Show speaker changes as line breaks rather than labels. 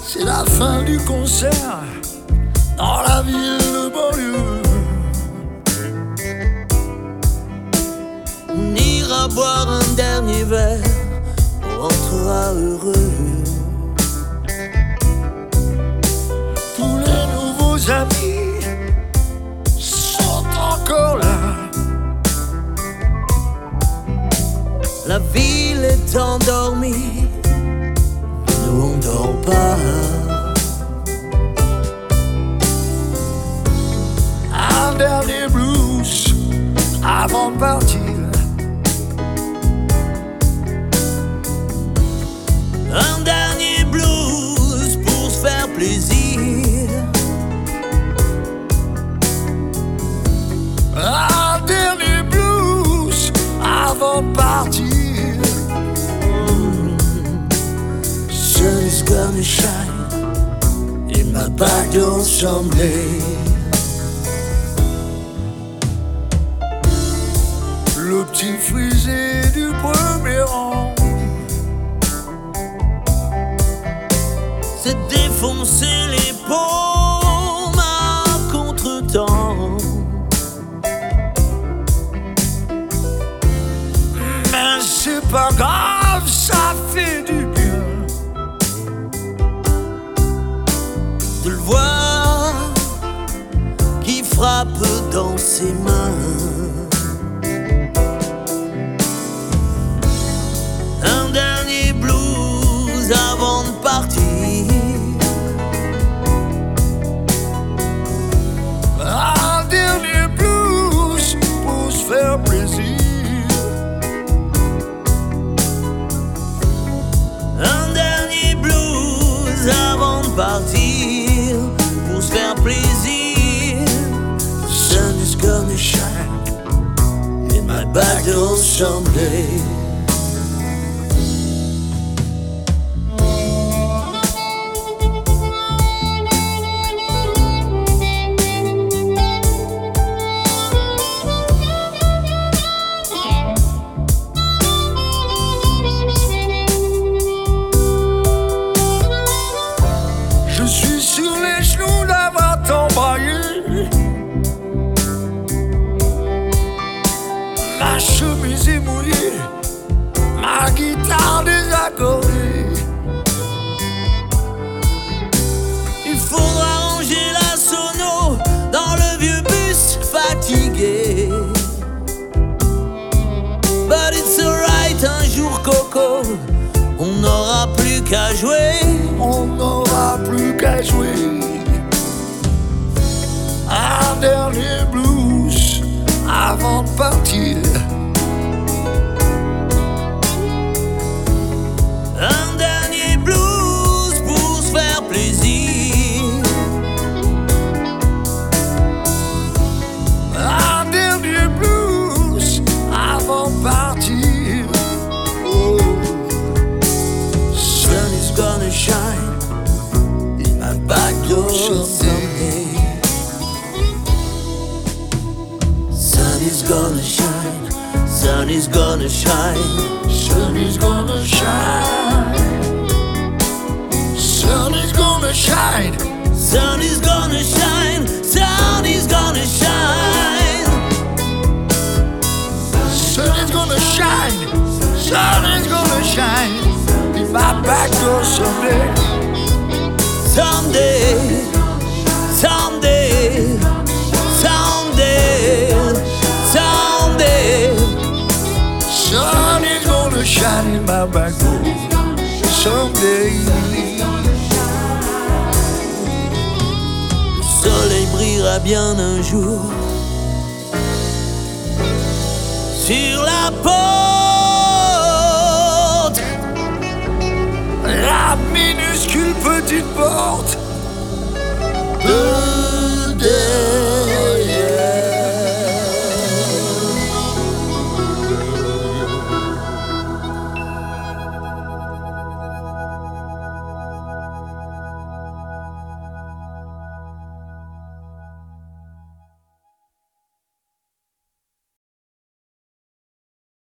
C'est la fin du concert dans la ville de banlieue.
On ira boire un dernier verre, on rentrera heureux.
Tous les nouveaux amis sont encore là.
La ville est endormie, nous on dort pas.
Un dernier blues avant de partir.
Un dernier blues pour se faire plaisir.
Un dernier blues avant de partir.
Sun is gonna shine in my back door someday.
Le petit frisé du premier rang
C'est défoncer les paumes à contre-temps.
mais c'est pas grave, ça fait du bien
De le voir qui frappe dans ses mains. Un dernier blues avant de partir.
Un dernier blues pour se faire plaisir.
Un dernier blues avant de partir pour se faire plaisir. The sun is gonna shine in my back door someday.
Je suis sur les genoux d'avoir t'embraillé. Ma chemise est mouillée, ma guitare désaccordée.
Il faudra ranger la sono dans le vieux bus fatigué. But it's alright, un jour Coco, on n'aura plus qu'à jouer.
On n'aura plus qu'à jouer. Un dernier blues avant de partir.
Un dernier blues pour se faire plaisir.
Un dernier blues avant de partir. Oh.
Sun is gonna shine in my back door someday. Sun is gonna shine, sun is gonna shine.
Sun is gonna shine. Sun is gonna shine.
Sun is gonna shine, sun is gonna shine.
Sun is gonna shine. Sun is gonna shine. In my back door someday.
Someday, someday, someday, someday.
Sun is gonna shine in my back door someday.
Le soleil brillera bien un jour sur la porte.
La minuscule petite porte
Peut-être